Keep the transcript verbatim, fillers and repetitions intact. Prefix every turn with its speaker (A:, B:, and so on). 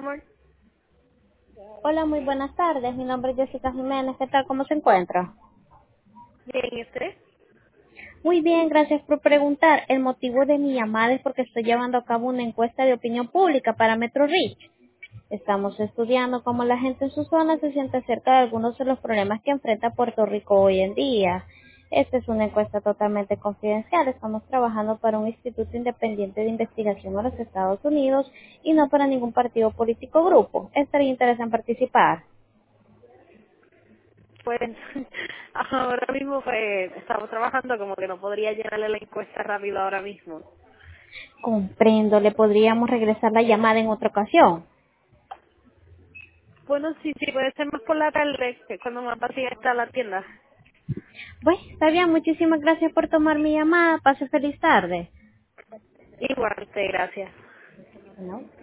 A: amor.
B: Hola, muy buenas tardes. Mi nombre es Jessica Jiménez. ¿Qué tal? ¿Cómo se encuentra?
A: Bien, ¿y usted?
B: Muy bien, gracias por preguntar. El motivo de mi llamada es porque estoy llevando a cabo una encuesta de opinión pública para Metro Reach. Estamos estudiando cómo la gente en su zona se siente acerca de algunos de los problemas que enfrenta Puerto Rico hoy en día. Esta es una encuesta totalmente confidencial. Estamos trabajando para un instituto independiente de investigación en los Estados Unidos y no para ningún partido político o grupo. ¿Estaría interesado en participar?
A: Pues ahora mismo pues estamos trabajando, como que no podría llenarle la encuesta rápido ahora mismo.
B: Comprendo, le podríamos regresar la llamada en otra ocasión.
A: Bueno, sí, sí, puede ser más por la tarde, que es cuando más vacía está la tienda.
B: Pues, está bien, muchísimas gracias por tomar mi llamada. Pase feliz tarde.
A: Igual, sí, gracias.
B: ¿No?